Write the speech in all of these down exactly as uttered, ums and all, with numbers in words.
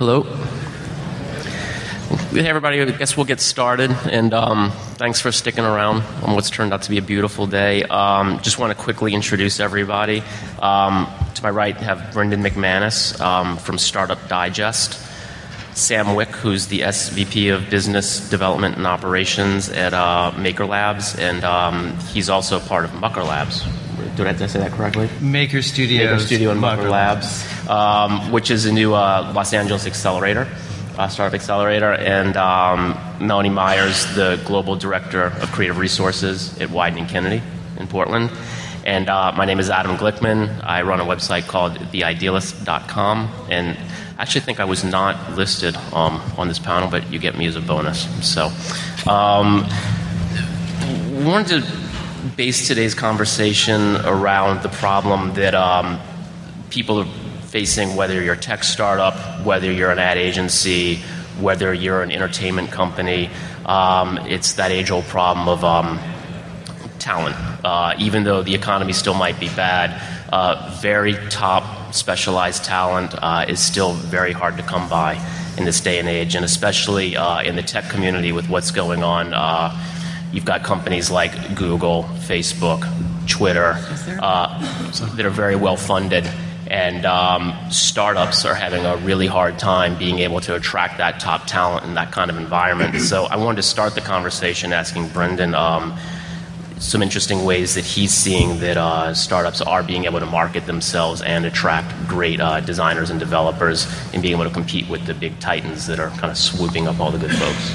Hello. Hey, everybody. I guess we'll get started. And um, thanks for sticking around on what's turned out to be a beautiful day. Um, just want to quickly introduce everybody. Um, to my right, I have Brendan McManus um, from Startup Digest. Sam Wick, who's the S V P of Business Development and Operations at uh, Maker Labs, and um, he's also part of Mucker Labs. Did I say that correctly? Maker Studios. Maker Studio and Mucker, Mucker Labs, um, which is a new uh, Los Angeles accelerator, uh, startup accelerator, and um, Melanie Myers, the Global Director of Creative Resources at Wieden and Kennedy in Portland. And uh, my name is Adam Glickman. I run a website called the idealist dot com, and I actually think I was not listed um, on this panel, but you get me as a bonus. So, um, wanted to base today's conversation around the problem that um, people are facing, whether you're a tech startup, whether you're an ad agency, whether you're an entertainment company. Um, it's that age-old problem of um, talent. Uh, even though the economy still might be bad, uh, very top specialized talent uh, is still very hard to come by in this day and age, and especially uh, in the tech community with what's going on. Uh, you've got companies like Google, Facebook, Twitter uh, that are very well funded, and um, startups are having a really hard time being able to attract that top talent in that kind of environment. So I wanted to start the conversation asking Brendan um, some interesting ways that he's seeing that uh, startups are being able to market themselves and attract great uh, designers and developers and being able to compete with the big titans that are kind of swooping up all the good folks.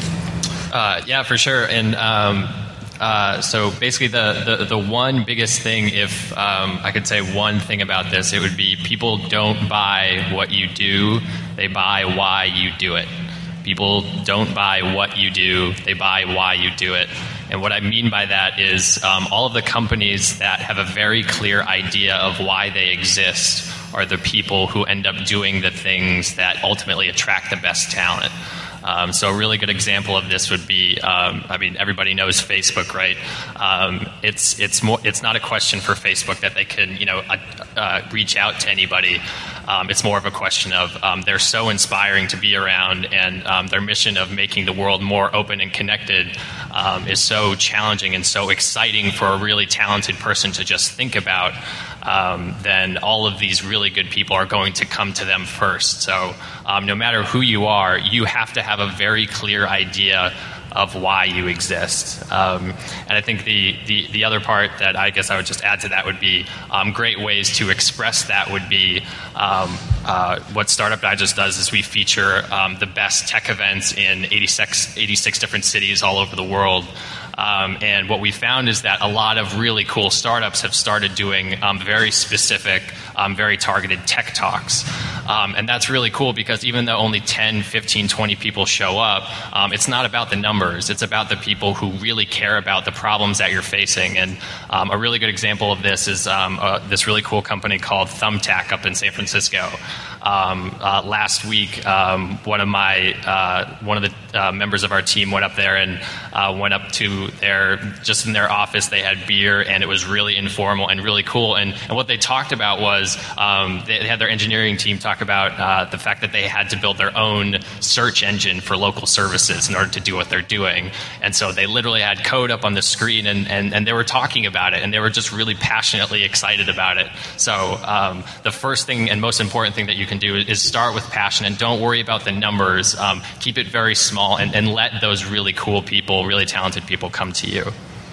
Uh, yeah, for sure. And um, uh, so basically the, the, the one biggest thing, if um, I could say one thing about this, it would be people don't buy what you do, they buy why you do it. People don't buy what you do, they buy why you do it. And what I mean by that is um, all of the companies that have a very clear idea of why they exist are the people who end up doing the things that ultimately attract the best talent. Um, so a really good example of this would be, um, I mean, everybody knows Facebook, right? Um, it's it's more it's not a question for Facebook that they can, you know, uh, uh, reach out to anybody. Um, it's more of a question of um, they're so inspiring to be around, and um, their mission of making the world more open and connected um, is so challenging and so exciting for a really talented person to just think about. Um, then all of these really good people are going to come to them first. So um, no matter who you are, you have to have a very clear idea of why you exist. Um, and I think the, the, the other part that I guess I would just add to that would be um, great ways to express that would be um, uh, what Startup Digest does is we feature um, the best tech events in eighty-six, eighty-six different cities all over the world. Um, and what we found is that a lot of really cool startups have started doing um, very specific, um, very targeted tech talks. Um, and that's really cool because even though only ten, fifteen, twenty people show up, um, it's not about the numbers. It's about the people who really care about the problems that you're facing. And um, a really good example of this is um, uh, this really cool company called Thumbtack up in San Francisco. Um, uh, last week, um, one of my uh, one of the uh, members of our team went up there and uh, went up to their just in their office. They had beer, and it was really informal and really cool. And, and what they talked about was um, they, they had their engineering team talk about uh, the fact that they had to build their own search engine for local services in order to do what they're doing. And so they literally had code up on the screen, and, and, and they were talking about it, and they were just really passionately excited about it. So um, the first thing and most important thing that you can do is start with passion and don't worry about the numbers. Um, keep it very small and, and let those really cool people, really talented people come to you.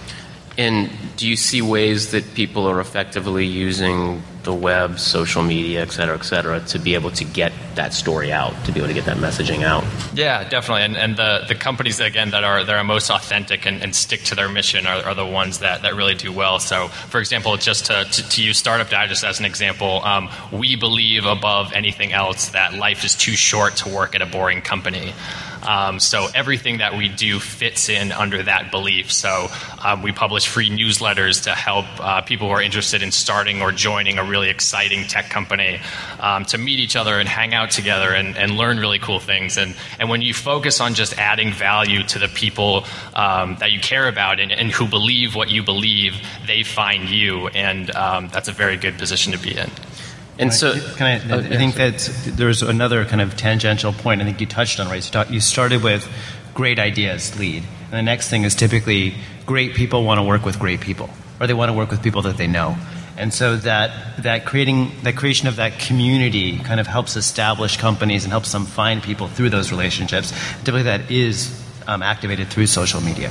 And do you see ways that people are effectively using the web, social media, et cetera, et cetera, to be able to get that story out, to be able to get that messaging out? Yeah, definitely. And, and the, the companies, again, that are that are most authentic and, and stick to their mission are, are the ones that, that really do well. So, for example, just to, to, to use Startup Digest as an example, um, we believe above anything else that life is too short to work at a boring company. Um, so everything that we do fits in under that belief. So um, we publish free newsletters to help uh, people who are interested in starting or joining a really exciting tech company um, to meet each other and hang out together and, and learn really cool things. And, and when you focus on just adding value to the people um, that you care about and, and who believe what you believe, they find you. And um, that's a very good position to be in. And so, can I, oh, I yeah, think sorry. that there's another kind of tangential point I think you touched on, right? So talk, you started with great ideas lead. And the next thing is typically great people want to work with great people, or they want to work with people that they know. And so that that creating that creation of that community kind of helps establish companies and helps them find people through those relationships. Typically that is um, activated through social media.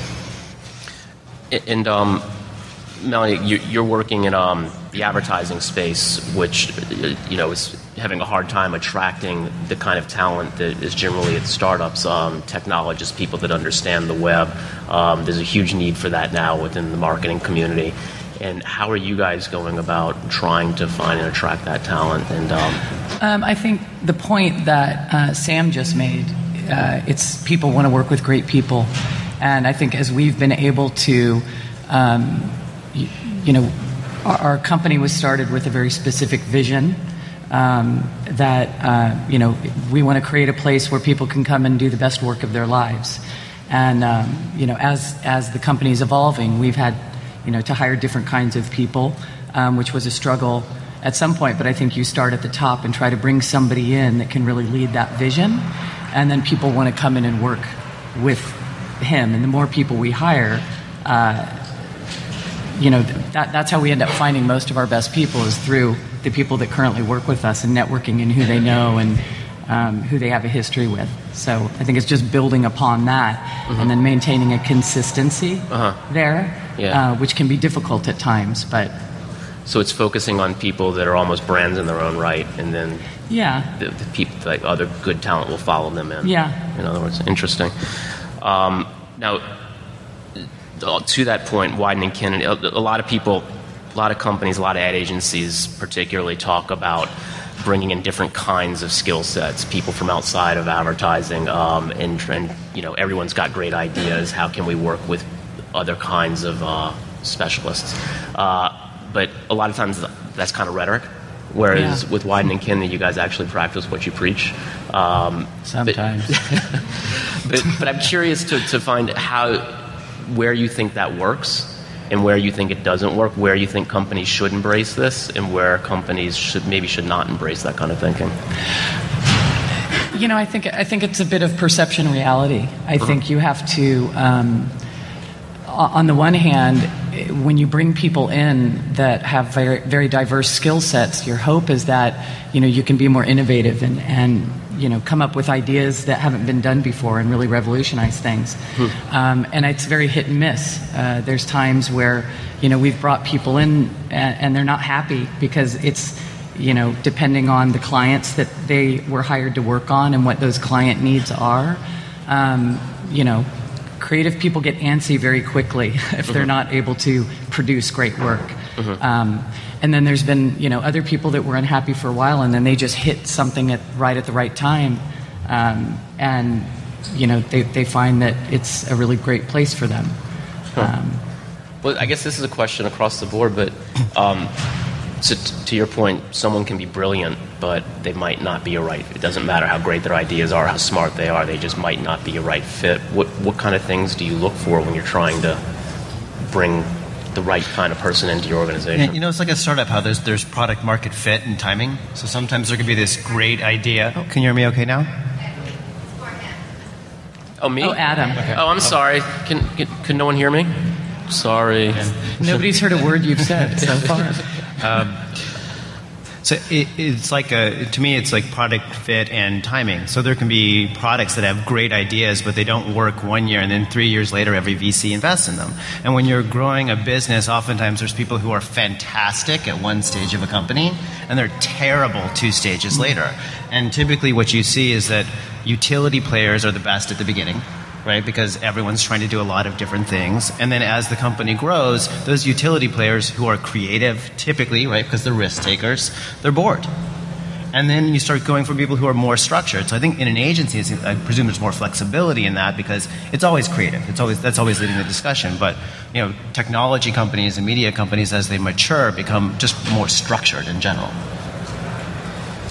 And um, Melanie, you, you're working in um, the advertising space, which you know is having a hard time attracting the kind of talent that is generally at startups, um, technologists, people that understand the web. Um, there's a huge need for that now within the marketing community. And how are you guys going about trying to find and attract that talent? And um, um, I think the point that uh, Sam just made, uh, it's people want to work with great people. And I think as we've been able to, um, you, you know, our, our company was started with a very specific vision um, that, uh, you know, we want to create a place where people can come and do the best work of their lives. And, um, you know, as, as the company is evolving, we've had, you know, to hire different kinds of people, um, which was a struggle at some point. But I think you start at the top and try to bring somebody in that can really lead that vision. And then people want to come in and work with him. And the more people we hire, uh, you know, that, that's how we end up finding most of our best people is through the people that currently work with us and networking and who they know and um, who they have a history with. So I think it's just building upon that mm-hmm. and then maintaining a consistency uh-huh. there, yeah. uh, which can be difficult at times. But so it's focusing on people that are almost brands in their own right, and then yeah, the, the people, like other good talent, will follow them in. Yeah. In other words, interesting. Um, now, to that point, Wieden and Kinnan, a, a lot of people, a lot of companies, a lot of ad agencies, particularly talk about bringing in different kinds of skill sets, people from outside of advertising, um, and, and you know, everyone's got great ideas. How can we work with other kinds of uh, specialists? Uh, but a lot of times that's kind of rhetoric, whereas yeah. with Wieden and Kinnan, you guys actually practice what you preach. Um, Sometimes. But, but, but I'm curious to, to find how, where you think that works, and where you think it doesn't work, where you think companies should embrace this, and where companies should maybe should not embrace that kind of thinking. You know, I think I think it's a bit of perception reality. I uh-huh. think you have to, um, on the one hand, when you bring people in that have very very diverse skill sets, your hope is that you know you can be more innovative and and you know come up with ideas that haven't been done before and really revolutionize things. Hmm. Um, and it's very hit and miss. Uh, there's times where you know we've brought people in and, and they're not happy because it's you know depending on the clients that they were hired to work on and what those client needs are. Um, you know, creative people get antsy very quickly if mm-hmm. they're not able to produce great work. Mm-hmm. Um, and then there's been, you know, other people that were unhappy for a while, and then they just hit something at right at the right time, um, and you know, they they find that it's a really great place for them. Huh. Um, well, I guess this is a question across the board, but um, so t- to your point, someone can be brilliant, but they might not be a right. It doesn't matter how great their ideas are, how smart they are; they just might not be a right fit. What what kind of things do you look for when you're trying to bring the right kind of person into your organization? You know, it's like a startup, how there's there's product market fit and timing. So sometimes there could be this great idea. Oh, can you hear me okay now? Oh, me? Oh, Adam. Okay. Oh, I'm sorry. Can, can can no one hear me? Sorry. Okay. Nobody's heard a word you've said so far. Um, so it, it's like a, to me, it's like product fit and timing. So there can be products that have great ideas, but they don't work one year, and then three years later, every V C invests in them. And when you're growing a business, oftentimes there's people who are fantastic at one stage of a company, and they're terrible two stages later. And typically what you see is that utility players are the best at the beginning, right? Because everyone's trying to do a lot of different things. And then as the company grows, those utility players who are creative, typically, right, because they're risk takers, they're bored. And then you start going for people who are more structured. So I think in an agency, I presume there's more flexibility in that because it's always creative. It's always that's always leading the discussion. But you know, technology companies and media companies, as they mature, become just more structured in general.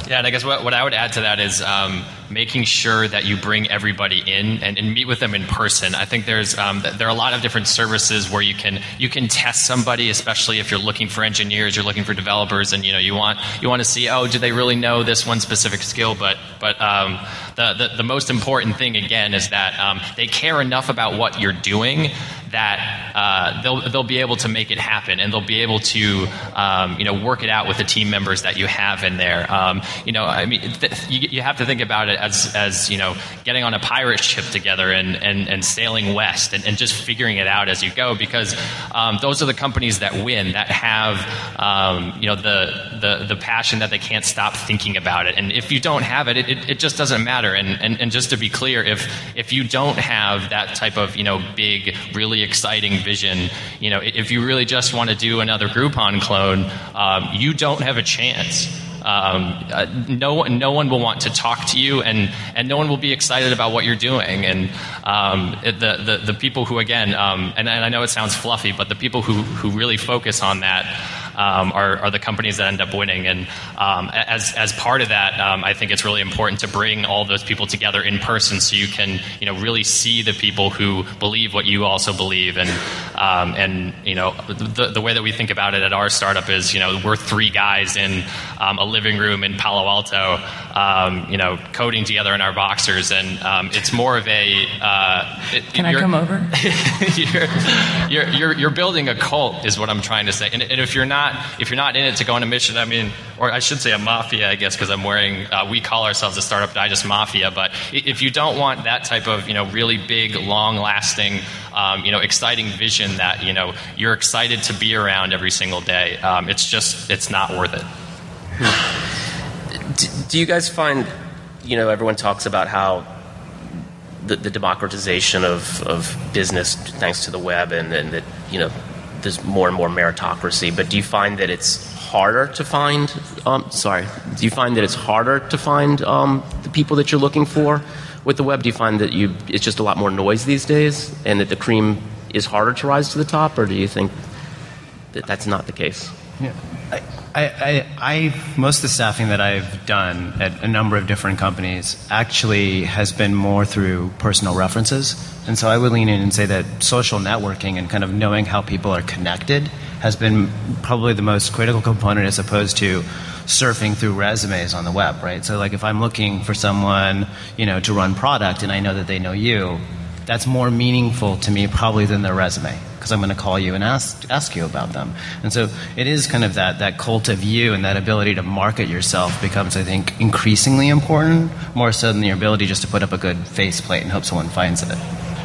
Yeah, and I guess what, what I would add to that is um, making sure that you bring everybody in and, and meet with them in person. I think there's um, there are a lot of different services where you can you can test somebody, especially if you're looking for engineers, you're looking for developers, and you know you want you want to see, oh, do they really know this one specific skill? But but um, the, the the most important thing again is that um, they care enough about what you're doing that uh, they'll they'll be able to make it happen, and they'll be able to um, you know work it out with the team members that you have in there. Um, you know, I mean, th- you, you have to think about it as as you know getting on a pirate ship together and and, and sailing west and, and just figuring it out as you go, because um, those are the companies that win, that have um, you know the, the the passion that they can't stop thinking about it. And if you don't have it, it, it, it just doesn't matter. And, and and just to be clear, if if you don't have that type of you know big, really exciting vision, you know, if you really just want to do another Groupon clone, um, you don't have a chance. Um, uh, no one, no one will want to talk to you, and, and no one will be excited about what you're doing. And um, it, the, the the people who, again, um, and, and I know it sounds fluffy, but the people who who really focus on that um, are, are the companies that end up winning. And um, as as part of that, um, I think it's really important to bring all those people together in person, so you can you know really see the people who believe what you also believe. And um, and you know the the way that we think about it at our startup is you know we're three guys in um, a living room in Palo Alto, um, you know, coding together in our boxers, and um, it's more of a. Uh, it, Can I come over? you're, you're you're you're building a cult, is what I'm trying to say. And, and if you're not if you're not in it to go on a mission, I mean, or I should say a mafia, I guess, because I'm wearing. Uh, we call ourselves a Startup Digest Mafia, but if you don't want that type of you know really big, long-lasting, um, you know, exciting vision that you know you're excited to be around every single day, um, it's just it's not worth it. Do you guys find, you know, everyone talks about how the, the democratization of, of business thanks to the web, and, and that, you know, there's more and more meritocracy, but do you find that it's harder to find, um, sorry, do you find that it's harder to find um, the people that you're looking for with the web? Do you find that you it's just a lot more noise these days, and that the cream is harder to rise to the top, or do you think that that's not the case? Yeah. I, I, I, most of the staffing that I've done at a number of different companies actually has been more through personal references. And so I would lean in and say that social networking and kind of knowing how people are connected has been probably the most critical component, as opposed to surfing through resumes on the web, right? So like if I'm looking for someone, you know, to run product and I know that they know you, that's more meaningful to me probably than their resume, because I'm going to call you and ask ask you about them. And so it is kind of that, that cult of you, and that ability to market yourself becomes, I think, increasingly important, more so than the ability just to put up a good faceplate and hope someone finds it.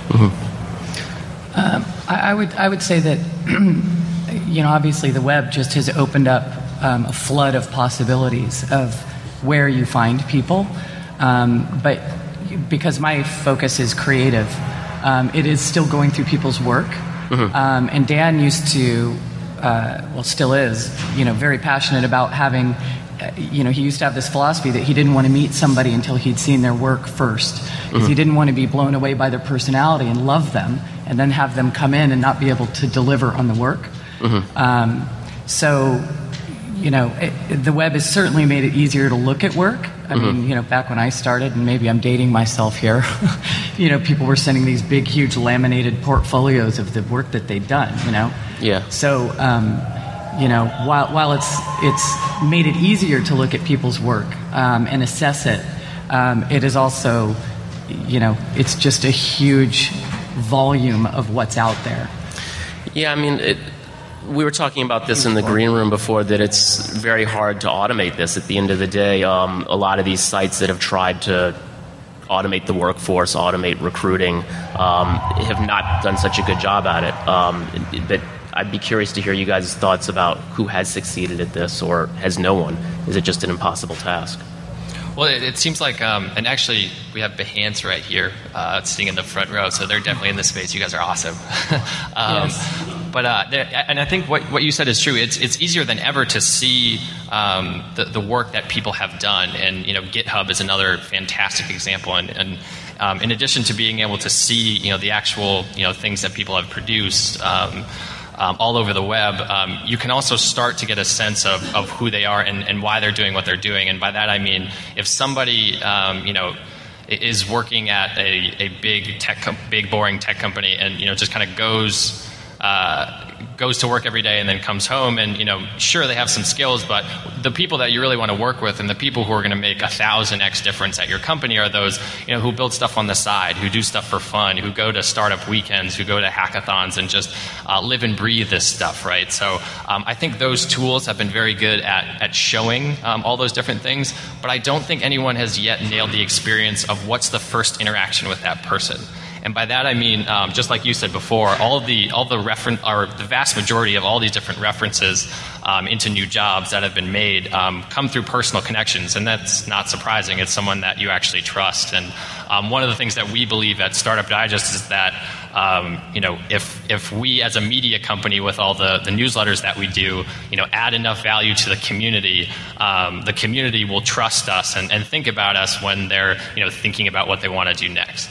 Mm-hmm. Um, I, I would I would say that you know obviously the web just has opened up um, a flood of possibilities of where you find people, um, but because my focus is creative, um, it is still going through people's work. Mm-hmm. Um, and Dan used to, uh, well, still is, you know, very passionate about having, uh, you know, he used to have this philosophy that he didn't want to meet somebody until he'd seen their work first, because mm-hmm. he didn't want to be blown away by their personality and love them, and then have them come in and not be able to deliver on the work. Mm-hmm. Um, so, you know, it, the web has certainly made it easier to look at work. I mm-hmm. mean, you know, back when I started, and maybe I'm dating myself here, you know, people were sending these big, huge laminated portfolios of the work that they'd done, you know? Yeah. So, um, you know, while while it's it's made it easier to look at people's work um, and assess it, um, it is also, you know, it's just a huge volume of what's out there. Yeah, I mean, it, we were talking about this in the green room before, that it's very hard to automate this. At the end of the day, um, a lot of these sites that have tried to automate the workforce, automate recruiting, um, have not done such a good job at it. Um, but I'd be curious to hear you guys' thoughts about who has succeeded at this, or has no one? Is it just an impossible task? Well, it, it seems like, um, and actually we have Behance right here uh, sitting in the front row, so they're definitely in this space. You guys are awesome. um, yes. But uh, and I think what what you said is true. It's it's easier than ever to see um, the the work that people have done, and you know GitHub is another fantastic example. And, and um, in addition to being able to see you know the actual you know things that people have produced. Um, um, all over the web, um, you can also start to get a sense of, of who they are and, and why they're doing what they're doing. And by that I mean, if somebody, um, you know, is working at a, a big tech, com- big boring tech company, and you know, just kind of goes. Uh, goes to work every day and then comes home, and you know, sure, they have some skills, but the people that you really want to work with and the people who are going to make a thousand X difference at your company are those, you know, who build stuff on the side, who do stuff for fun, who go to startup weekends, who go to hackathons and just uh, live and breathe this stuff, right? So um, I think those tools have been very good at, at showing um, all those different things, but I don't think anyone has yet nailed the experience of what's the first interaction with that person. And by that I mean, um, just like you said before, all of the all the reference, or the vast majority of all these different references um, into new jobs that have been made um, come through personal connections, and that's not surprising. It's someone that you actually trust. And um, one of the things that we believe at Startup Digest is that um, you know, if if we as a media company with all the, the newsletters that we do, you know, add enough value to the community, um, the community will trust us and, and think about us when they're, you know, thinking about what they want to do next.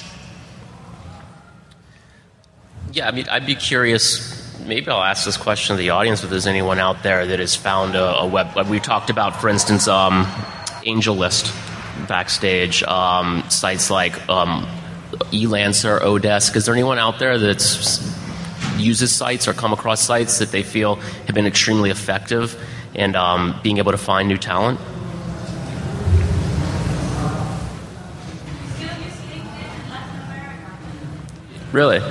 Yeah, I mean, I'd be curious, maybe I'll ask this question to the audience, if there's anyone out there that has found a, a web, like we talked about, for instance, um, AngelList, Backstage, um, sites like um, eLancer, Odesk. Is there anyone out there that uses sites or come across sites that they feel have been extremely effective in um, being able to find new talent? Really?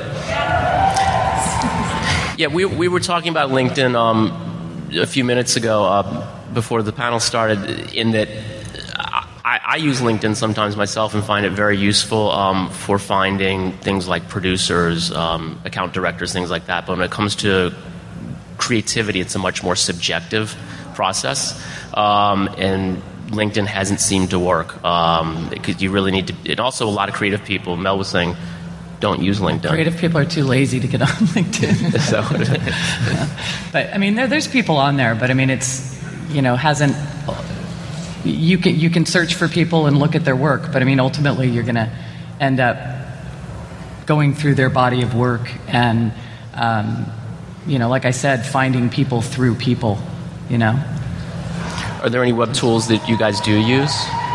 Yeah, we we were talking about LinkedIn um, a few minutes ago uh, before the panel started, in that I, I use LinkedIn sometimes myself and find it very useful um, for finding things like producers, um, account directors, things like that. But when it comes to creativity, it's a much more subjective process, um, and LinkedIn hasn't seemed to work um, because you really need to. And also, a lot of creative people. Mel was saying, don't use LinkedIn. Creative people are too lazy to get on LinkedIn. So, yeah. But I mean, there, there's people on there, but I mean, it's, you know, hasn't. You can you can search for people and look at their work, but I mean, ultimately, you're going to end up going through their body of work and, um, you know, like I said, finding people through people. You know. Are there any web tools that you guys do use?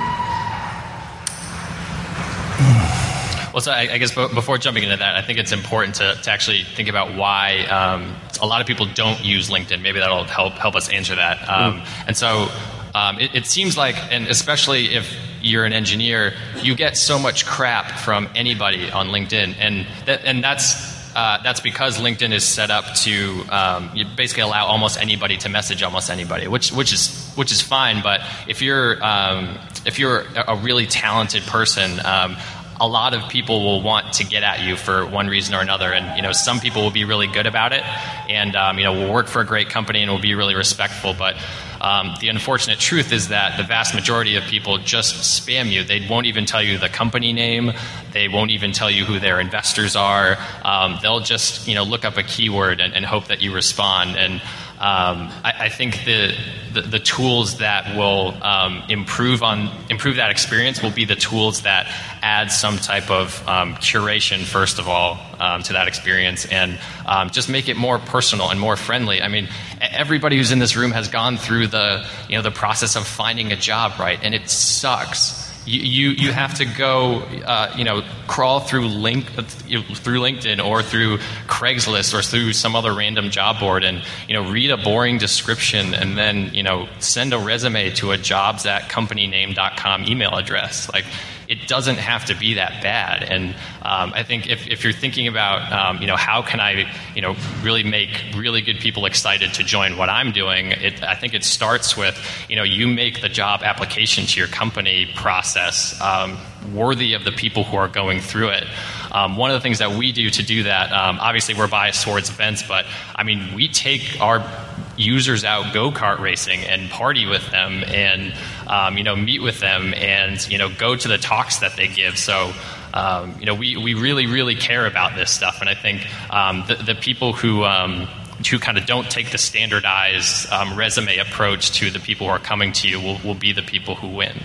Well, so I, I guess before jumping into that, I think it's important to, to actually think about why um, a lot of people don't use LinkedIn. Maybe that'll help help us answer that. Um, mm. And so um, it, it seems like, and especially if you're an engineer, you get so much crap from anybody on LinkedIn, and that, and that's uh, that's because LinkedIn is set up to um, you basically allow almost anybody to message almost anybody, which which is which is fine. But if you're um, if you're a really talented person, um, a lot of people will want to get at you for one reason or another, and you know, some people will be really good about it, and um, you know, will work for a great company and will be really respectful. But um, the unfortunate truth is that the vast majority of people just spam you. They won't even tell you the company name. They won't even tell you who their investors are. Um, they'll just, you know, look up a keyword and, and hope that you respond. And Um, I, I think the, the the tools that will um, improve on improve that experience will be the tools that add some type of um, curation, first of all, um, to that experience, and um, just make it more personal and more friendly. I mean, everybody who's in this room has gone through the you know the process of finding a job, right? And it sucks. You, you you have to go, uh, you know, crawl through link through LinkedIn or through Craigslist or through some other random job board, and you know, read a boring description, and then you know, send a resume to a jobs at company name dot com email address. Like, it doesn't have to be that bad. And um, I think if, if you're thinking about, um, you know, how can I, you know, really make really good people excited to join what I'm doing, it, I think it starts with, you know, you make the job application to your company process um, worthy of the people who are going through it. Um, one of the things that we do to do that, um, obviously we're biased towards events, but I mean, we take our users out go-kart racing and party with them and um, you know, meet with them and you know, go to the talks that they give. So um, you know, we, we really really care about this stuff, and I think um, the, the people who um, who kind of don't take the standardized um, resume approach to the people who are coming to you will, will be the people who win.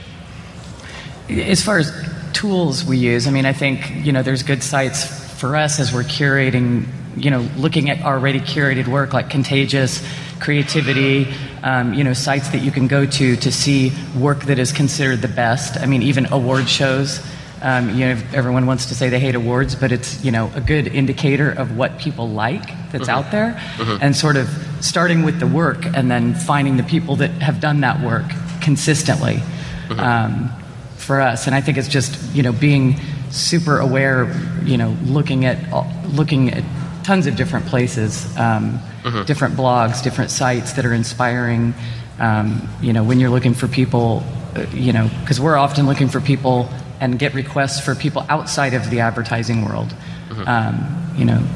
As far as tools we use, I mean, I think you know, there's good sites for us as we're curating you know, looking at already curated work like Contagious, Creativity, um, you know, sites that you can go to to see work that is considered the best. I mean, even award shows. Um, you know, everyone wants to say they hate awards, but it's, you know, a good indicator of what people like that's mm-hmm. out there, mm-hmm. and sort of starting with the work and then finding the people that have done that work consistently mm-hmm. um, for us. And I think it's just, you know, being super aware, you know, looking at looking at tons of different places, um, mm-hmm. different blogs, different sites that are inspiring. Um, you know, when you're looking for people, uh, you know, because we're often looking for people and get requests for people outside of the advertising world. Mm-hmm. Um, you know.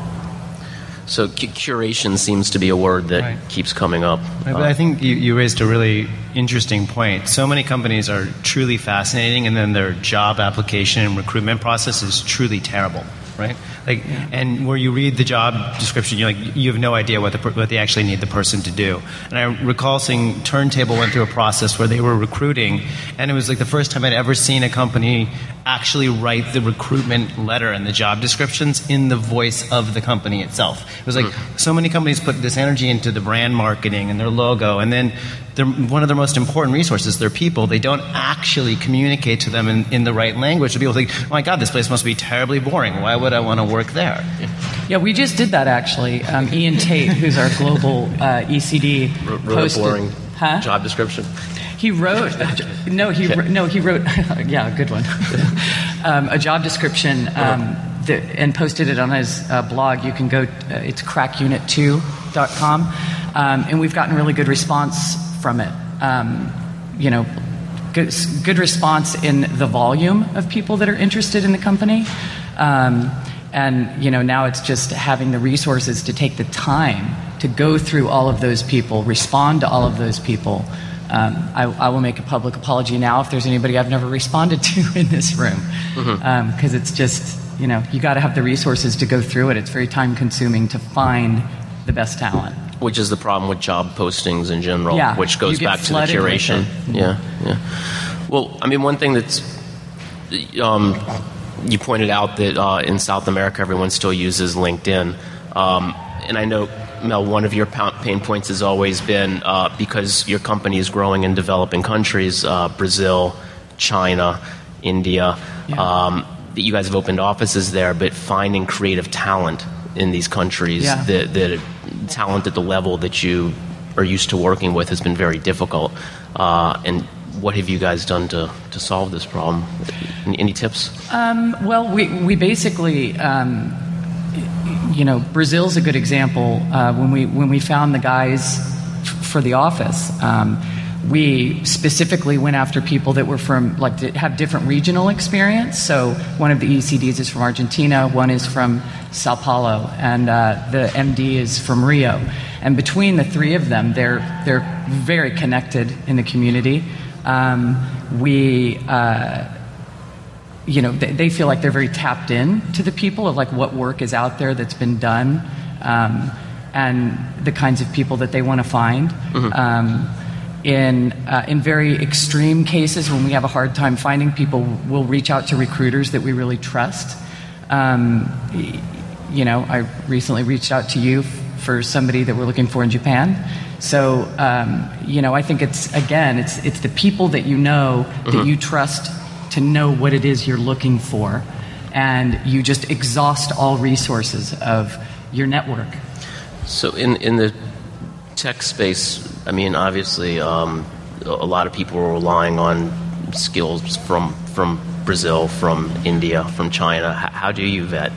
So c- curation seems to be a word that right. keeps coming up. Right, but I think you, you raised a really interesting point. So many companies are truly fascinating, and then their job application and recruitment process is truly terrible, right? Like, yeah. And where you read the job description, you're like, you have no idea what the what they actually need the person to do. And I recall seeing Turntable went through a process where they were recruiting, and it was like the first time I'd ever seen a company actually write the recruitment letter and the job descriptions in the voice of the company itself. It was like mm. so many companies put this energy into the brand marketing and their logo, and then they're, one of their most important resources, their people, they don't actually communicate to them in, in the right language. So people think, oh my God, this place must be terribly boring. Why would I want to work there? Yeah, we just did that actually. Um, Ian Tate, who's our global uh, E C D, wrote posted, a boring huh? job description. He wrote no, he yeah. no, he wrote yeah, good one. um, a job description um, that, and posted it on his uh, blog. You can go. Uh, it's crack unit two dot com, um, and we've gotten really good response from it. Um, you know, good, good response in the volume of people that are interested in the company. Um, And, you know, now it's just having the resources to take the time to go through all of those people, respond to all of those people. Um, I, I will make a public apology now if there's anybody I've never responded to in this room. Because mm-hmm. um, it's just, you know, you got to have the resources to go through it. It's very time consuming to find the best talent. Which is the problem with job postings in general, yeah, which goes back to the curation. Mm-hmm. Yeah, yeah. Well, I mean, one thing that's... Um, you pointed out that uh, in South America, everyone still uses LinkedIn. Um, and I know, Mel, one of your pain points has always been, uh, because your company is growing in developing countries, uh, Brazil, China, India, yeah. um, that you guys have opened offices there, but finding creative talent in these countries, yeah. the, the talent at the level that you are used to working with has been very difficult. Uh, and what have you guys done to, to solve this problem? Any, any tips? Um, well, we, we basically, um, you know, Brazil's a good example. Uh, when we when we found the guys f- for the office, um, we specifically went after people that were from, like, that have different regional experience. So one of the E C Ds is from Argentina, one is from Sao Paulo, and uh, the M D is from Rio. And between the three of them, they're they're very connected in the community. Um, we, uh, you know, they, they feel like they're very tapped in to the people of like what work is out there that's been done, um, and the kinds of people that they want to find. Mm-hmm. Um, in uh, in very extreme cases, when we have a hard time finding people, we'll reach out to recruiters that we really trust. Um, you know, I recently reached out to you for somebody that we're looking for in Japan. So, um, you know, I think it's, again, it's it's the people that you know, that mm-hmm. you trust to know what it is you're looking for, and you just exhaust all resources of your network. So in, in the tech space, I mean, obviously, um, a lot of people are relying on skills from, from Brazil, from India, from China. How, how do you vet?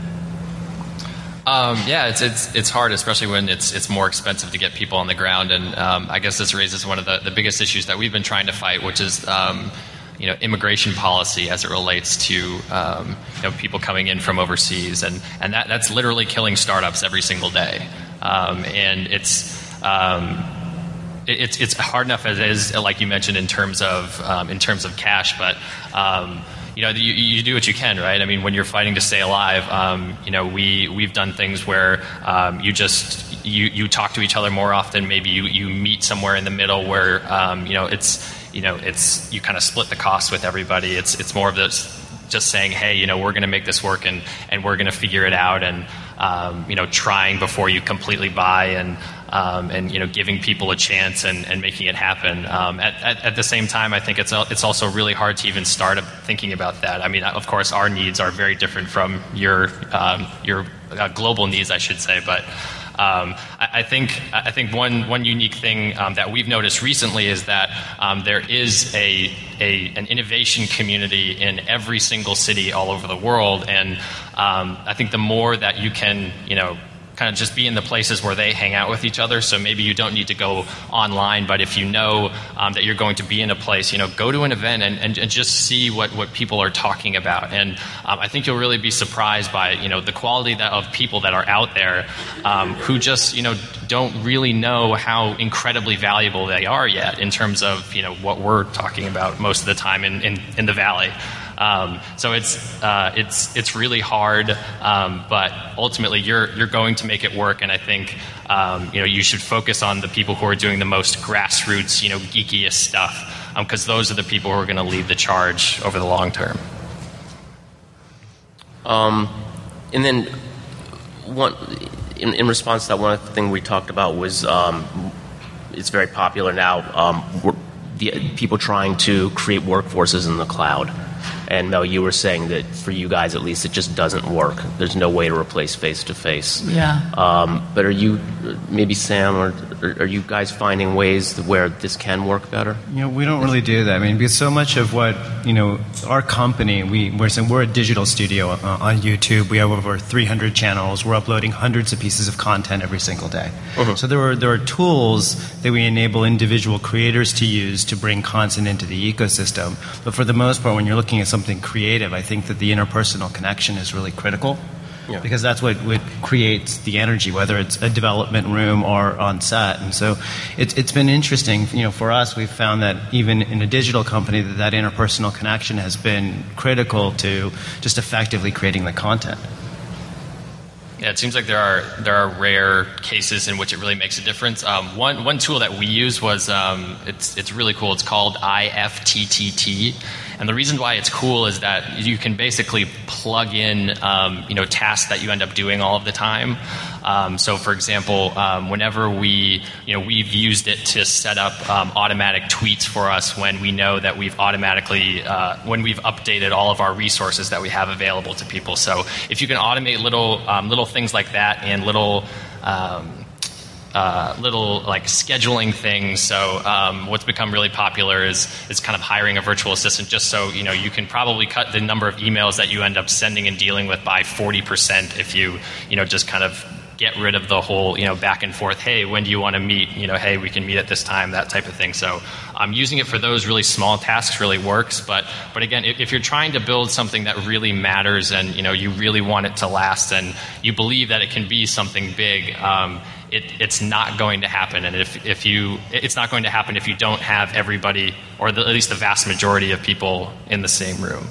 Um, yeah, it's it's it's hard, especially when it's it's more expensive to get people on the ground, and um, I guess this raises one of the, the biggest issues that we've been trying to fight, which is um, you know immigration policy as it relates to um, you know people coming in from overseas, and and that that's literally killing startups every single day, um, and it's. Um, it, it's it's hard enough as it is, like you mentioned, in terms of um, in terms of cash, but um, you know, you, you do what you can, right? I mean, when you're fighting to stay alive, um, you know, we, we've done things where um, you just, you, you talk to each other more often. Maybe you, you meet somewhere in the middle where, um, you know, it's, you know, it's, you kind of split the costs with everybody. It's, it's more of this, just saying, hey, you know, we're going to make this work and, and we're going to figure it out. And, um, you know, trying before you completely buy, and um, and you know, giving people a chance and, and making it happen. Um, at, at, at the same time, I think it's it's also really hard to even start thinking about that. I mean, of course, our needs are very different from your um, your uh, global needs, I should say, but. Um, I, I think I think one one unique thing um, that we've noticed recently is that um, there is a, a an innovation community in every single city all over the world, and um, I think the more that you can, you know, kind of just be in the places where they hang out with each other. So maybe you don't need to go online, but if you know um, that you're going to be in a place, you know, go to an event and, and, and just see what, what people are talking about. And um, I think you'll really be surprised by, you know, the quality that, of people that are out there um, who just, you know, don't really know how incredibly valuable they are yet in terms of, you know, what we're talking about most of the time in, in, in the Valley. Um, so it's uh, it's it's really hard, um, but ultimately you're you're going to make it work. And I think um, you know you should focus on the people who are doing the most grassroots, you know, geekiest stuff, because um, those are the people who are going to lead the charge over the long term. Um, and then one in, in response to that, one thing we talked about was um, it's very popular now. Um, the, people trying to create workforces in the cloud. And Mel, you were saying that for you guys, at least, it just doesn't work. There's no way to replace face-to-face. Yeah. Um, but are you, maybe Sam, or, or are you guys finding ways where this can work better? You know, we don't really do that. I mean, because so much of what, you know, our company, we, we're, saying we're a digital studio uh, on YouTube. We have over three hundred channels. We're uploading hundreds of pieces of content every single day. Uh-huh. So there are, there are tools that we enable individual creators to use to bring content into the ecosystem. But for the most part, when you're looking at something something creative, I think that the interpersonal connection is really critical, yeah. because that's what, what creates the energy, whether it's a development room or on set. And so it's it's been interesting. You know, for us, we've found that even in a digital company, that that interpersonal connection has been critical to just effectively creating the content. Yeah, it seems like there are there are rare cases in which it really makes a difference. Um, one one tool that we use was um, it's it's really cool. It's called I F T T T, and the reason why it's cool is that you can basically plug in um, you know tasks that you end up doing all of the time. Um, so, for example, um, whenever we you know we've used it to set up um, automatic tweets for us when we know that we've automatically uh, when we've updated all of our resources that we have available to people. So, if you can automate little um, little things like that and little um, uh, little like scheduling things. So um, what's become really popular is is kind of hiring a virtual assistant, just so you know you can probably cut the number of emails that you end up sending and dealing with by forty percent if you you know just kind of get rid of the whole, you know, back and forth, hey, when do you want to meet? You know, hey, we can meet at this time, that type of thing. So um, using it for those really small tasks really works. But but again, if, if you're trying to build something that really matters and, you know, you really want it to last and you believe that it can be something big, um, it, it's not going to happen. And if, if you, it's not going to happen if you don't have everybody, or the, at least the vast majority of people in the same room.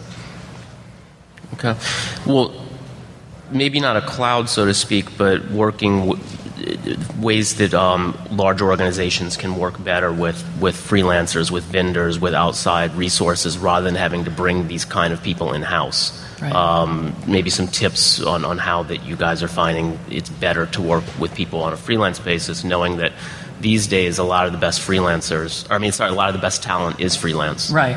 Okay. Well, maybe not a cloud, so to speak, but working w- ways that um, large organizations can work better with, with freelancers, with vendors, with outside resources, rather than having to bring these kind of people in-house. Right. Um, maybe some tips on, on how that you guys are finding it's better to work with people on a freelance basis, knowing that these days a lot of the best freelancers, I mean, sorry, a lot of the best talent is freelance. Right.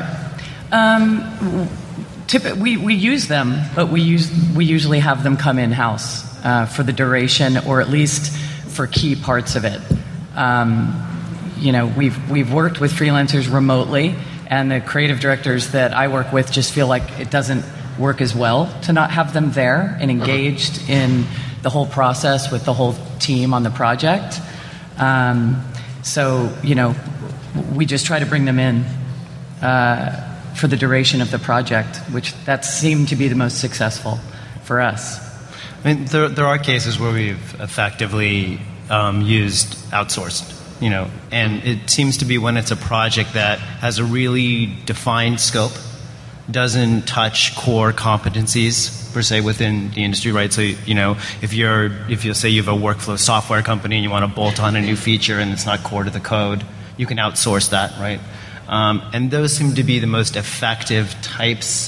Um, Tip, we, we use them, but we use we usually have them come in-house uh, for the duration, or at least for key parts of it. Um, you know, we've we've worked with freelancers remotely, and the creative directors that I work with just feel like it doesn't work as well to not have them there and engaged in the whole process with the whole team on the project. Um, so, you know, we just try to bring them in Uh, for the duration of the project, which that seemed to be the most successful for us. I mean, there, there are cases where we've effectively um, used outsourced, you know, and it seems to be when it's a project that has a really defined scope, doesn't touch core competencies per se within the industry, right? So, you know, if you're, if you say you have a workflow software company and you want to bolt on a new feature and it's not core to the code, you can outsource that, right? Um, and those seem to be the most effective types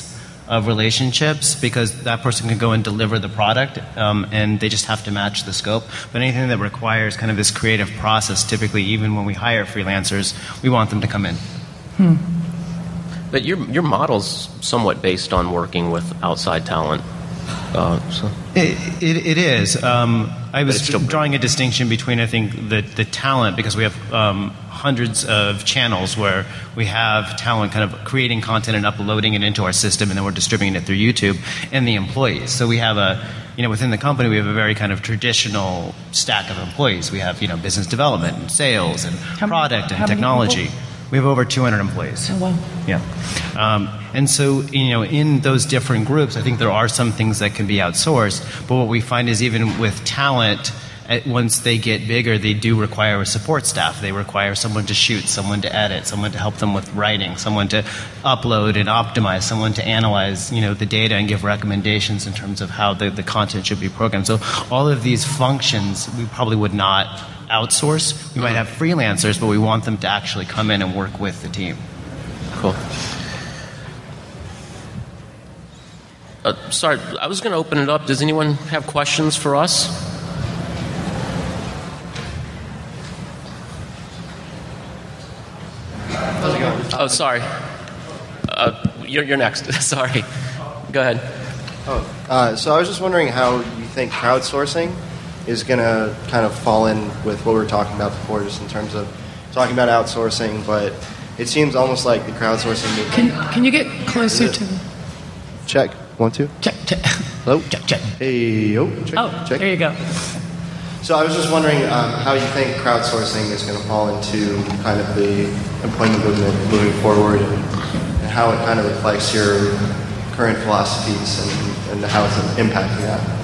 of relationships, because that person can go and deliver the product, um, and they just have to match the scope. But anything that requires kind of this creative process, typically, even when we hire freelancers, we want them to come in. Hmm. But your your model's somewhat based on working with outside talent. Uh, so. it, it, it is. Um, I was still drawing a distinction between, I think, the, the talent, because we have um, hundreds of channels where we have talent kind of creating content and uploading it into our system, and then we're distributing it through YouTube, and the employees. So we have a, you know, within the company, we have a very kind of traditional stack of employees. We have, you know, business development and sales and How product many, and technology. People? We have over two hundred employees. Oh, wow. Yeah. Um, and so, you know, in those different groups, I think there are some things that can be outsourced, but what we find is even with talent, at, once they get bigger, they do require a support staff. They require someone to shoot, someone to edit, someone to help them with writing, someone to upload and optimize, someone to analyze, you know, the data and give recommendations in terms of how the, the content should be programmed. So all of these functions we probably would not outsource. We might have freelancers, but we want them to actually come in and work with the team. Cool. Uh, sorry, I was going to open it up. Does anyone have questions for us? How's it going? Oh, sorry. Uh, you're, you're next. Sorry. Go ahead. Oh, uh, so I was just wondering how you think crowdsourcing is going to kind of fall in with what we were talking about before, just in terms of talking about outsourcing, but it seems almost like the crowdsourcing movement. Can, can you get closer to the... Check. One, two. Check, check. Hello? Check, check. Hey, yo. Check, Oh, check. there you go. So I was just wondering um, how you think crowdsourcing is going to fall into kind of the employment movement moving forward, and, and how it kind of reflects your current philosophies and, and how it's impacting that.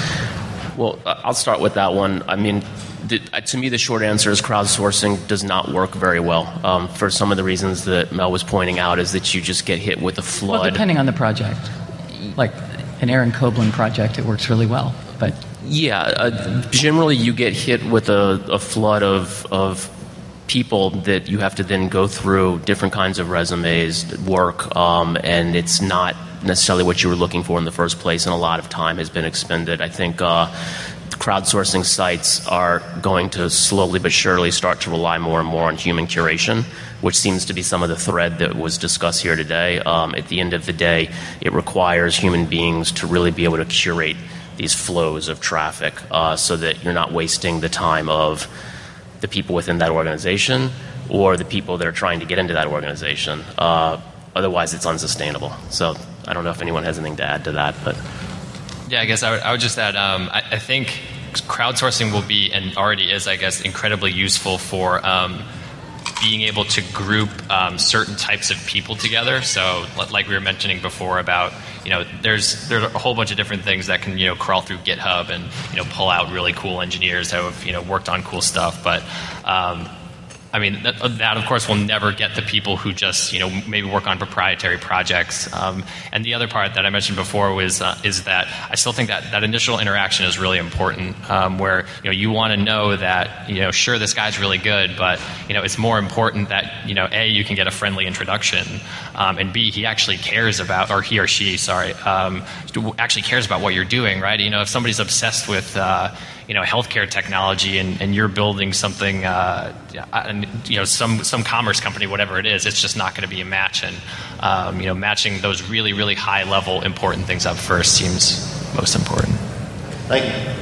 Well, I'll start with that one. I mean, the, to me, the short answer is crowdsourcing does not work very well. Um, for some of the reasons that Mel was pointing out, is that you just get hit with a flood. Well, depending on the project. Like an Aaron Koblin project, it works really well. But yeah, uh, generally you get hit with a, a flood of of people that you have to then go through different kinds of resumes, work, um, and it's not necessarily what you were looking for in the first place, and a lot of time has been expended. I think uh, crowdsourcing sites are going to slowly but surely start to rely more and more on human curation, which seems to be some of the thread that was discussed here today. Um, at the end of the day, it requires human beings to really be able to curate these flows of traffic uh, so that you're not wasting the time of the people within that organization or the people that are trying to get into that organization. Uh, otherwise, it's unsustainable. So I don't know if anyone has anything to add to that, but... Yeah, I guess I would, I would just add, um, I, I think crowdsourcing will be, and already is, I guess, incredibly useful for um, being able to group um, certain types of people together. So, like we were mentioning before about, you know, there's there's a whole bunch of different things that can, you know, crawl through GitHub and, you know, pull out really cool engineers who have, you know, worked on cool stuff. But um, I mean, that, that, of course, will never get the people who just, you know, maybe work on proprietary projects. Um, and the other part that I mentioned before was uh, is that I still think that that initial interaction is really important, um, where, you know, you want to know that, you know, sure, this guy's really good, but, you know, it's more important that, you know, A, you can get a friendly introduction, um, and B, he actually cares about, or he or she, sorry, um, actually cares about what you're doing, right? You know, if somebody's obsessed with, uh, you know, healthcare technology, and, and you're building something, uh, and, you know, some some commerce company, whatever it is, it's just not going to be a match. And um, you know, matching those really, really high level important things up first seems most important. Thank you.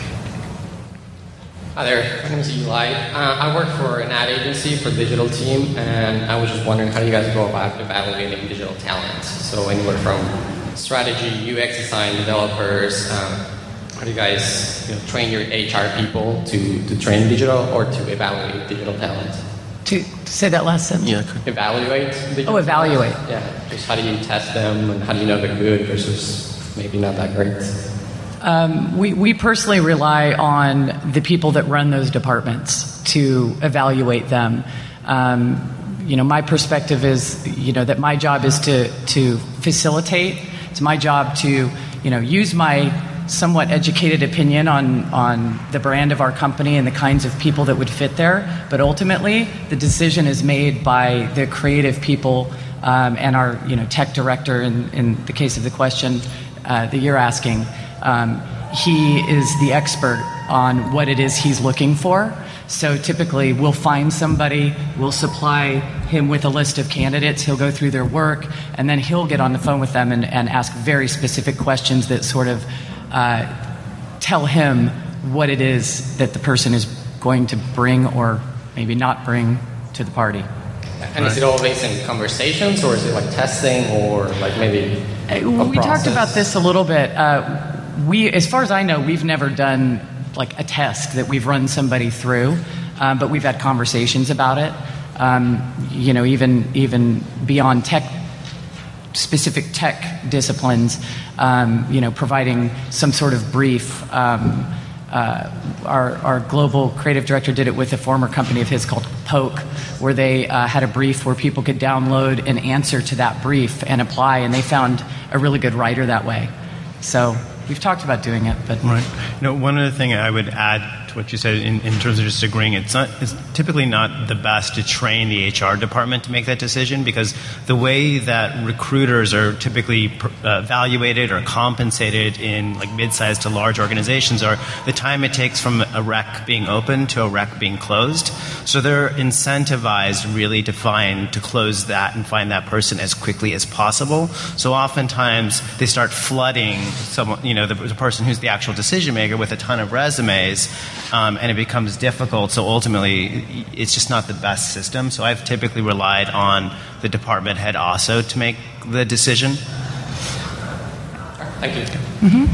Hi there, my name is Eli. Uh, I work for an ad agency for digital team, and I was just wondering how do you guys go about evaluating digital talent? So anywhere from strategy, U X design, developers. Um, How do you guys, you know, train your H R people to, to train digital or to evaluate digital talent? To, to say that last sentence? Yeah. Evaluate digital Oh, evaluate. talent? Yeah. Just how do you test them, and how do you know they're good versus maybe not that great? Um, we, we personally rely on the people that run those departments to evaluate them. Um, you know, my perspective is, you know, that my job is to, to facilitate. It's my job to, you know, use my somewhat educated opinion on, on the brand of our company and the kinds of people that would fit there. But ultimately, the decision is made by the creative people um, and our you know tech director in, in the case of the question uh, that you're asking, um, he is the expert on what it is he's looking for. So typically we'll find somebody, we'll supply him with a list of candidates, he'll go through their work, and then he'll get on the phone with them and, and ask very specific questions that sort of uh, tell him what it is that the person is going to bring or maybe not bring to the party. And is it all based in conversations, or is it like testing, or like maybe a We process? talked about this a little bit. Uh, we, as far as I know, we've never done like a test that we've run somebody through, um, but we've had conversations about it. Um, you know, even even beyond tech, specific tech disciplines, um, you know, providing some sort of brief. Um, uh, our, our global creative director did it with a former company of his called Poke, where they uh, had a brief where people could download an answer to that brief and apply, and they found a really good writer that way. So we've talked about doing it, but right. You know, one other thing I would add to what you said in, in terms of just agreeing, it's not it's typically not the best to train the H R department to make that decision, because the way that recruiters are typically uh, evaluated or compensated in like mid-sized to large organizations are the time it takes from a rec being open to a rec being closed. So they're incentivized really to find to close that and find that person as quickly as possible. So oftentimes they start flooding someone, you know, the, the person who's the actual decision maker with a ton of resumes, um, and it becomes difficult. So ultimately, it's just not the best system. So I've typically relied on the department head also to make the decision. Thank you. Mm-hmm.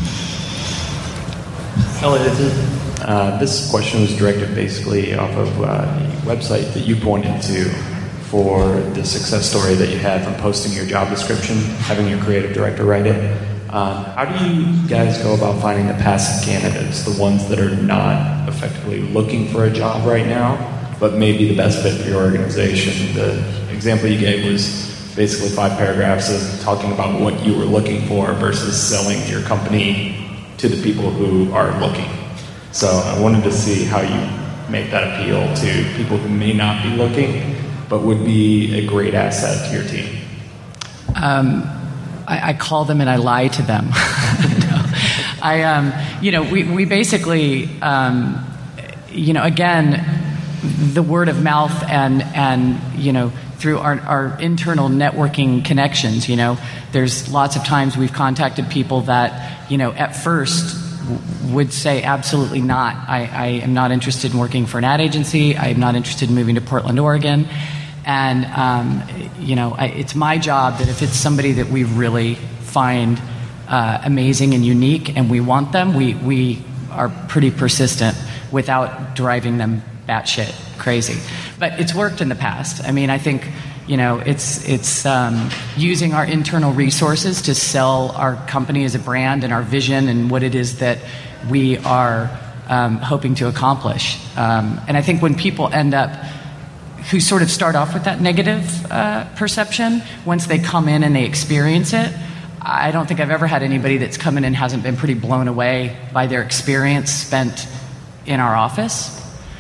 Elliot, uh, this question was directed basically off of uh, the website that you pointed to for the success story that you had from posting your job description, having your creative director write it. Um, how do you guys go about finding the passive candidates, the ones that are not effectively looking for a job right now, but may be the best fit for your organization? The example you gave was basically five paragraphs of talking about what you were looking for versus selling your company to the people who are looking. So I wanted to see how you make that appeal to people who may not be looking, but would be a great asset to your team. Um, I, I call them and I lie to them. no. I, um, you know, we, we basically, um, you know, again, the word of mouth and, and you know, through our, our internal networking connections, you know, there's lots of times we've contacted people that, you know, at first w- would say absolutely not. I, I am not interested in working for an ad agency. I am not interested in moving to Portland, Oregon. And, um, you know, I, it's my job that if it's somebody that we really find uh, amazing and unique and we want them, we, we are pretty persistent without driving them batshit crazy. But it's worked in the past. I mean, I think, you know, it's, it's um, using our internal resources to sell our company as a brand and our vision and what it is that we are um, hoping to accomplish. Um, and I think when people end up who sort of start off with that negative uh, perception, once they come in and they experience it, I don't think I've ever had anybody that's come in and hasn't been pretty blown away by their experience spent in our office.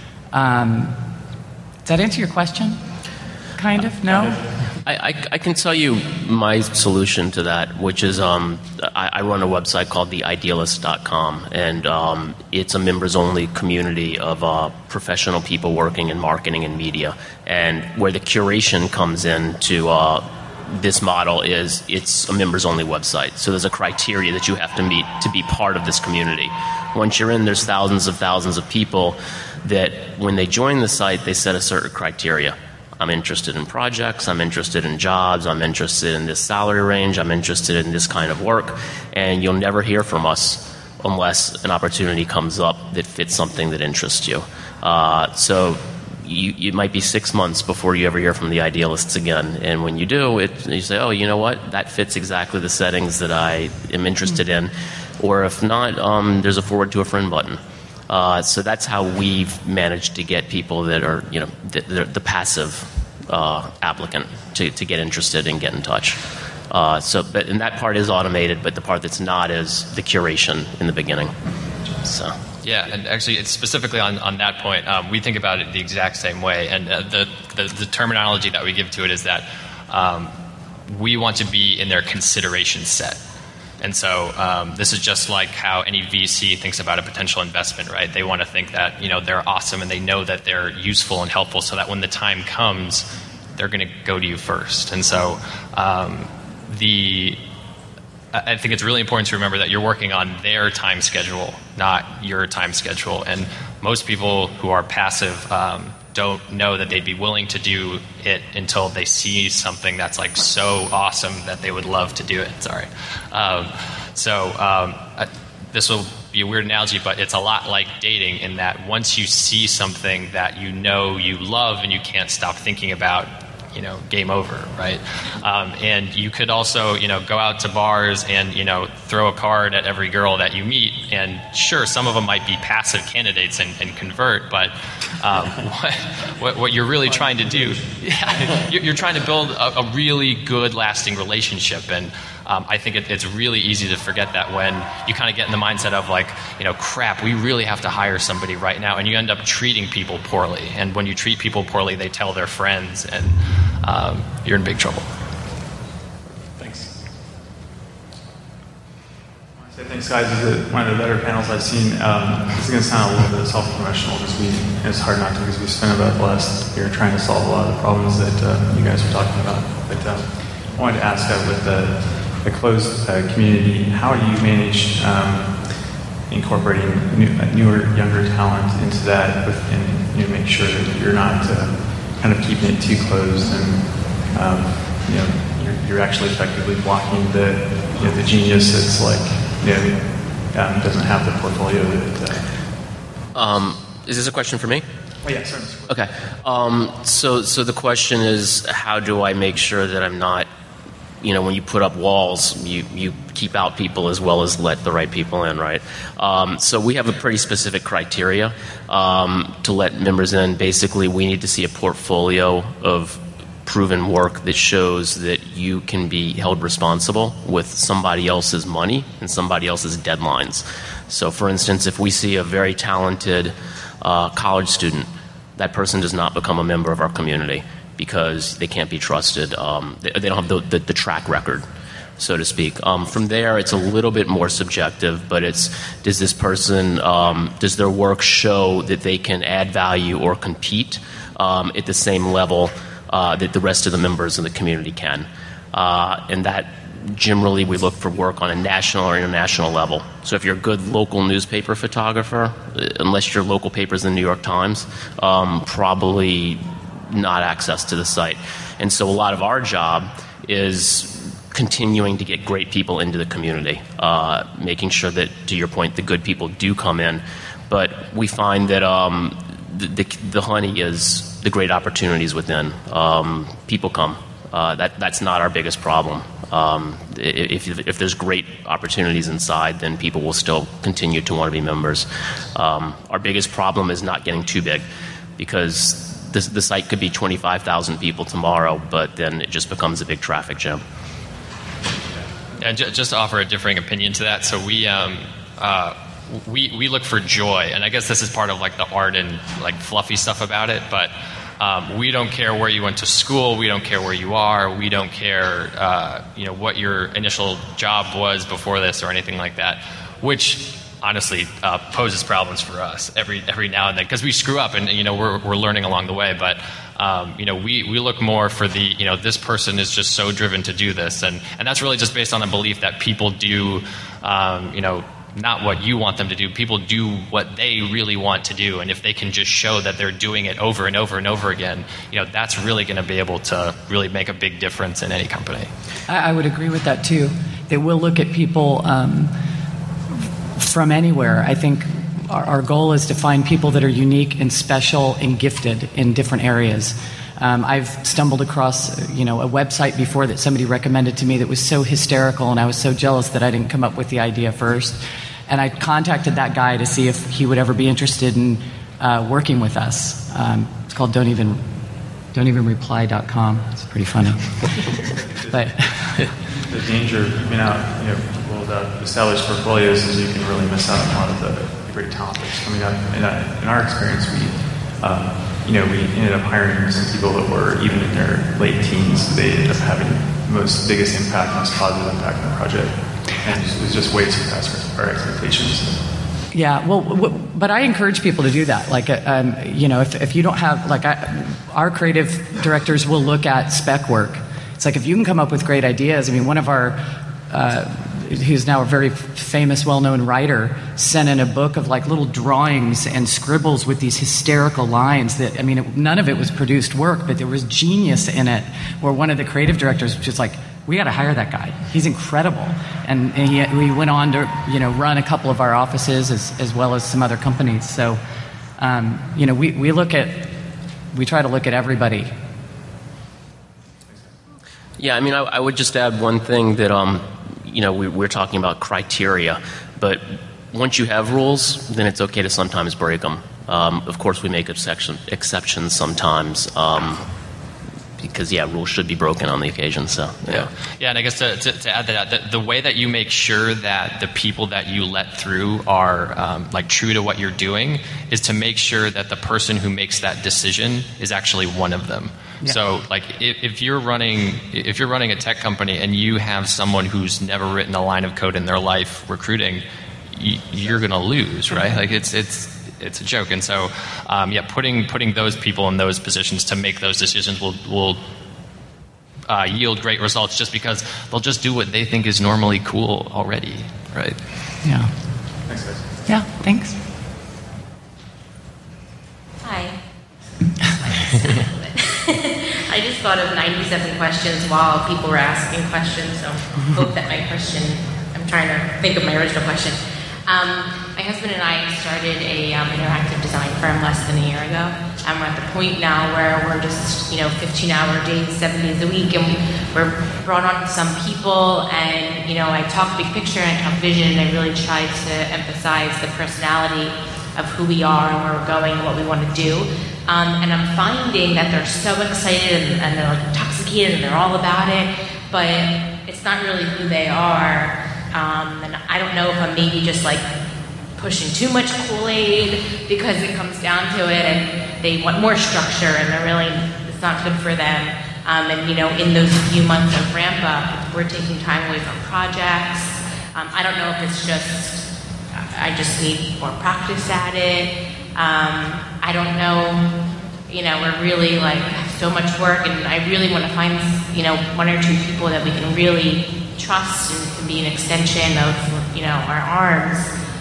Um, does that answer your question? Kind of? No? I, I, I can tell you my solution to that, which is um, I, I run a website called the idealist dot com, and um, it's a members-only community of uh, professional people working in marketing and media. And where the curation comes in to uh, this model is it's a members-only website. So there's a criteria that you have to meet to be part of this community. Once you're in, there's thousands of thousands of people that when they join the site, they set a certain criteria. I'm interested in projects, I'm interested in jobs, I'm interested in this salary range, I'm interested in this kind of work, and you'll never hear from us unless an opportunity comes up that fits something that interests you. Uh, so you, it might be six months before you ever hear from the idealists again, and when you do, it, you say, oh, you know what, that fits exactly the settings that I am interested in, or if not, um, there's a forward to a friend button. Uh, so that's how we've managed to get people that are, you know, the, the, the passive uh, applicant to, to get interested and get in touch. Uh, so, but and that part is automated, but the part that's not is the curation in the beginning. So. Yeah, and actually, it's specifically on, on that point. Um, we think about it the exact same way, and uh, the, the the terminology that we give to it is that um, we want to be in their consideration set. And so um, this is just like how any V C thinks about a potential investment, right? They want to think that, you know, they're awesome and they know that they're useful and helpful, so that when the time comes, they're going to go to you first. And so um, the I think it's really important to remember that you're working on their time schedule, not your time schedule. And most people who are passive um, don't know that they'd be willing to do it until they see something that's like so awesome that they would love to do it. Sorry. Um, so um, I, this will be a weird analogy, but it's a lot like dating in that once you see something that you know you love and you can't stop thinking about, you know, game over, right? Um, and you could also, you know, go out to bars and, you know, throw a card at every girl that you meet. And sure, some of them might be passive candidates and, and convert, but um, what, what, what you're really trying to do, yeah, you're trying to build a, a really good, lasting relationship. And um, I think it, it's really easy to forget that when you kind of get in the mindset of like, you know, crap, we really have to hire somebody right now, and you end up treating people poorly. And when you treat people poorly, they tell their friends, and um, you're in big trouble. Thanks. I want to say thanks, guys. This is one of the better panels I've seen. Um, this is going to sound a little bit self-promotional because we, it's hard not to, because we spent about the last year trying to solve a lot of the problems that uh, you guys were talking about. But um, I wanted to ask uh, with the, the closed uh, community, how do you manage um, incorporating new, newer, younger talent into that, with, and you know, make sure that you're not uh, kind of keeping it too closed, and um, you know, you're, you're actually effectively blocking the, you know, the genius that's like, you know, um, doesn't have the portfolio that. Uh, um, is this a question for me? Oh yeah, certainly. Okay. Um, so, so the question is, how do I make sure that I'm not, you know, when you put up walls, you, you keep out people as well as let the right people in, right? Um, so we have a pretty specific criteria um, to let members in. Basically, we need to see a portfolio of proven work that shows that you can be held responsible with somebody else's money and somebody else's deadlines. So, for instance, if we see a very talented uh, college student, that person does not become a member of our community, because they can't be trusted. Um, they, they don't have the, the, the track record, so to speak. Um, from there, it's a little bit more subjective, but it's, does this person, um, does their work show that they can add value or compete um, at the same level uh, that the rest of the members of the community can? Uh, and that, generally, we look for work on a national or international level. So if you're a good local newspaper photographer, unless your local paper is the New York Times, um, probably not access to the site. And so a lot of our job is continuing to get great people into the community, uh, making sure that, to your point, the good people do come in. But we find that um, the, the, the honey is the great opportunities within. Um, people come. Uh, that, that's not our biggest problem. Um, if, if there's great opportunities inside, then people will still continue to want to be members. Um, our biggest problem is not getting too big, because The, the site could be twenty-five thousand people tomorrow, but then it just becomes a big traffic jam. And just to offer a differing opinion to that, so we um, uh, we we look for joy, and I guess this is part of like the art and like fluffy stuff about it. But um, we don't care where you went to school, we don't care where you are, we don't care uh, you know what your initial job was before this or anything like that, which honestly uh, poses problems for us every every now and then, because we screw up, and you know we're we're learning along the way. But um, you know we, we look more for the you know this person is just so driven to do this, and and that's really just based on the belief that people do um, you know not what you want them to do. People do what they really want to do, and if they can just show that they're doing it over and over and over again, you know that's really going to be able to really make a big difference in any company. I, I would agree with that too. They will look at people Um, from anywhere. I think our, our goal is to find people that are unique and special and gifted in different areas. Um, I've stumbled across, you know, a website before that somebody recommended to me that was so hysterical, and I was so jealous that I didn't come up with the idea first. And I contacted that guy to see if he would ever be interested in uh, working with us. Um, it's called Don't Even Don't Even Reply dot com. It's pretty funny. But the danger, I mean, out, you know, the established portfolios is you can really miss out on a lot of the great talent that's coming up. In, uh, in our experience, we, um, you know, we ended up hiring some people that were even in their late teens. They ended up having the most biggest impact, most positive impact on the project. And it was just way too fast for our expectations. Yeah, well, w- but I encourage people to do that. Like, uh, um, you know, if, if you don't have, like, I, our creative directors will look at spec work. It's like if you can come up with great ideas. I mean, one of our, uh, who's now a very famous, well-known writer, sent in a book of like little drawings and scribbles with these hysterical lines that, I mean, it, none of it was produced work, but there was genius in it, where one of the creative directors was just like, we got to hire that guy. He's incredible. And, and he, we went on to, you know, run a couple of our offices as, as well as some other companies. So, um, you know, we, we look at, we try to look at everybody. Yeah, I mean, I, I would just add one thing that, um, you know, we, we're talking about criteria, but once you have rules, then it's okay to sometimes break them. Um, of course, we make exception, exceptions sometimes. Um, Because, yeah, rules should be broken on the occasion, so, yeah. Yeah, yeah and I guess to, to, to add to that, the, the way that you make sure that the people that you let through are, um, like, true to what you're doing is to make sure that the person who makes that decision is actually one of them. Yeah. So, like, if, if you're running if you're running a tech company and you have someone who's never written a line of code in their life recruiting, you, you're going to lose, right? Like, it's it's... it's a joke. And so, um, yeah, putting putting those people in those positions to make those decisions will will uh, yield great results, just because they'll just do what they think is normally cool already, right? Yeah. Thanks, guys. Yeah, thanks. Hi. I just thought of ninety-seven questions while people were asking questions, so hope that my question, I'm trying to think of my original question. Um, my husband and I started a um, interactive design firm less than a year ago, and we're at the point now where we're just, you know, fifteen-hour days, seven days a week, and we're brought on some people, and, you know, I talk big picture and I talk vision, and I really try to emphasize the personality of who we are and where we're going and what we want to do. Um, and I'm finding that they're so excited and, and they're like intoxicated and they're all about it, but it's not really who they are. Um, and I don't know if I'm maybe just like pushing too much Kool-Aid because it comes down to it and they want more structure and they're really, it's not good for them. Um, and you know, in those few months of ramp up, we're taking time away from projects. Um, I don't know if it's just, I just need more practice at it. Um, I don't know, you know, we're really like have so much work, and I really want to find, you know, one or two people that we can really trust and can be an extension of, you know, our arms.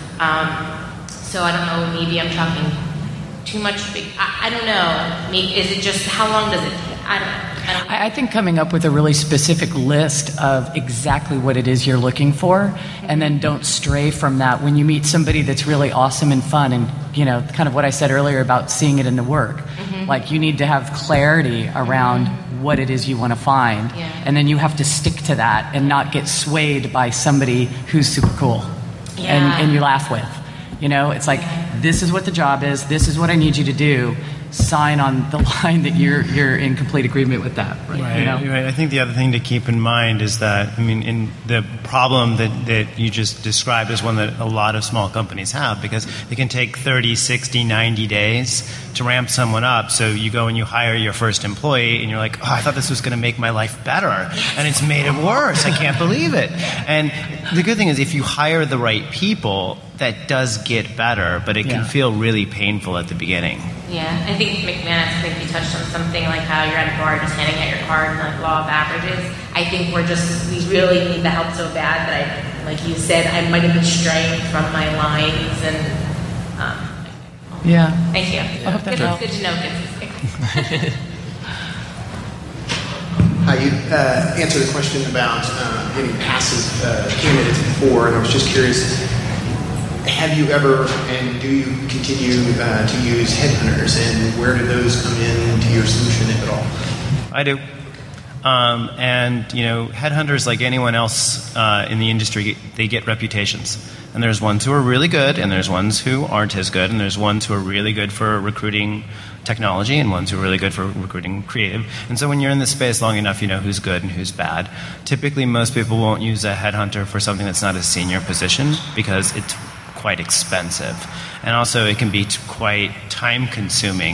Um, so I don't know, maybe I'm talking too much big, I, I don't know. I mean, is it just, how long does it take? I don't know. I, don't know. I think coming up with a really specific list of exactly what it is you're looking for, and then don't stray from that when you meet somebody that's really awesome and fun, and, you know, kind of what I said earlier about seeing it in the work. Mm-hmm. Like, you need to have clarity around mm-hmm. what it is you want to find, yeah. and then you have to stick to that and not get swayed by somebody who's super cool yeah. and, and you laugh with. You know, it's like, this is what the job is, this is what I need you to do. Sign on the line that you're you're in complete agreement with that. Right. Right. You know? Right. I think the other thing to keep in mind is that, I mean, in the problem that, that you just described is one that a lot of small companies have, because it can take thirty, sixty, ninety days to ramp someone up. So you go and you hire your first employee and you're like, oh, I thought this was going to make my life better, and it's made it worse. I can't believe it. And the good thing is, if you hire the right people, that does get better, but it yeah. can feel really painful at the beginning. Yeah, I think McManus, I think you touched on something like how you're at a bar just handing out your card and like law of averages. I think we're just, we really need the help so bad that I, like you said, I might have been straying from my lines and, um, yeah. Thank you. I hope that good, helped. good to know. Good. Hi, you uh, answered a question about uh, getting passive uh, candidates before, and I was just curious, have you ever, and do you continue uh, to use headhunters, and where do those come in to your solution, if at all? I do. Um, and, you know, headhunters, like anyone else uh, in the industry, they get reputations. And there's ones who are really good, and there's ones who aren't as good, and there's ones who are really good for recruiting technology, and ones who are really good for recruiting creative. And so when you're in this space long enough, you know who's good and who's bad. Typically, most people won't use a headhunter for something that's not a senior position, because it's quite expensive. And also, it can be quite time-consuming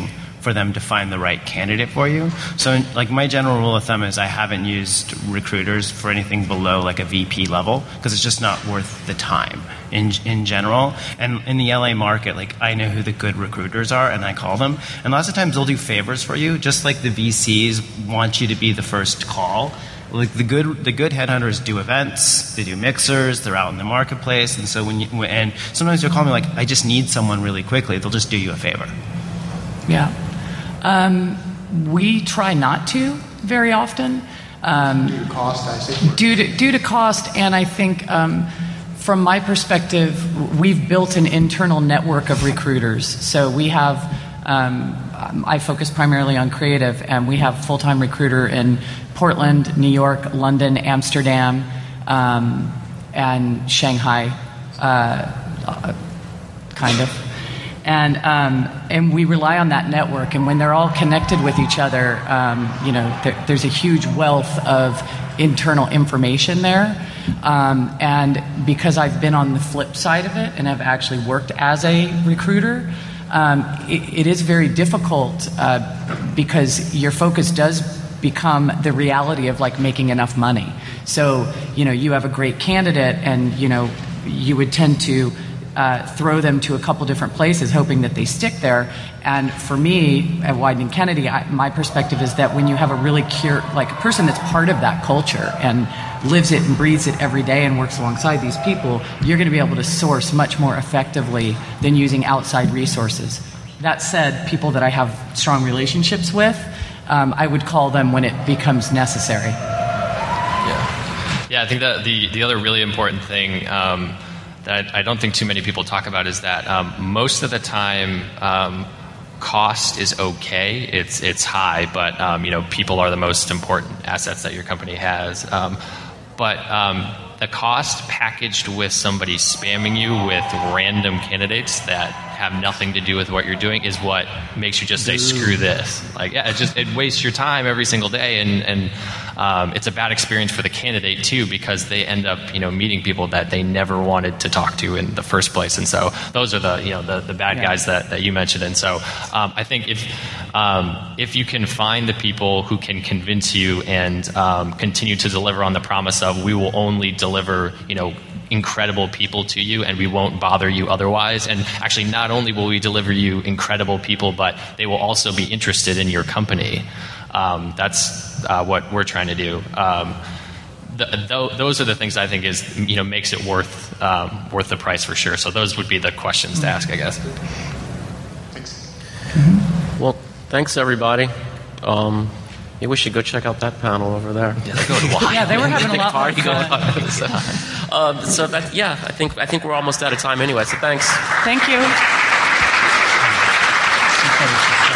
for them to find the right candidate for you. So, like, my general rule of thumb is I haven't used recruiters for anything below like a V P level because it's just not worth the time in in general. And in the L A market, like, I know who the good recruiters are, and I call them. And lots of times they'll do favors for you, just like the V Cs want you to be the first call. Like the good, the good headhunters do events, they do mixers, they're out in the marketplace, and so when you and sometimes you'll call me like, I just need someone really quickly. They'll just do you a favor. Yeah, um, we try not to very often. Um, due to cost, I see. Due to due to cost, and I think um, from my perspective, we've built an internal network of recruiters. So we have. Um, I focus primarily on creative, and we have full-time recruiter in Portland, New York, London, Amsterdam, um, and Shanghai, uh, uh, kind of. And um, and we rely on that network. And when they're all connected with each other, um, you know, there, there's a huge wealth of internal information there. Um, and because I've been on the flip side of it and have actually worked as a recruiter. Um, it, it is very difficult uh, because your focus does become the reality of like making enough money. So, you know, you have a great candidate and, you know, you would tend to uh, throw them to a couple different places hoping that they stick there. And for me at Wieden Kennedy, I, my perspective is that when you have a really cure, like a person that's part of that culture and lives it and breathes it every day and works alongside these people, you're going to be able to source much more effectively than using outside resources. That said, people that I have strong relationships with, um, I would call them when it becomes necessary. Yeah, yeah. I think that the the other really important thing um, that I don't think too many people talk about is that um, most of the time. Um, Cost is okay. It's it's high, but um, you know, people are the most important assets that your company has. Um, but um, the cost packaged with somebody spamming you with random candidates that have nothing to do with what you're doing is what makes you just say, screw this. Like, yeah, it just it wastes your time every single day, and and um, it's a bad experience for the candidate too because they end up you know meeting people that they never wanted to talk to in the first place. And so those are the you know the, the bad yeah. guys that, that you mentioned. And so um, I think if um, if you can find the people who can convince you and um, continue to deliver on the promise of we will only deliver you know. incredible people to you and we won't bother you otherwise, and actually not only will we deliver you incredible people but they will also be interested in your company. Um, that's uh, what we're trying to do. Um, the, th- those are the things I think is you know makes it worth um, worth the price for sure. So those would be the questions to ask, I guess. Thanks. Well, thanks everybody. Um, yeah, we should go check out that panel over there. Yeah, they're going wild. Yeah, they were having a lot more Party going fun. on. So, um, so that yeah, I think I think we're almost out of time anyway. So thanks. Thank you.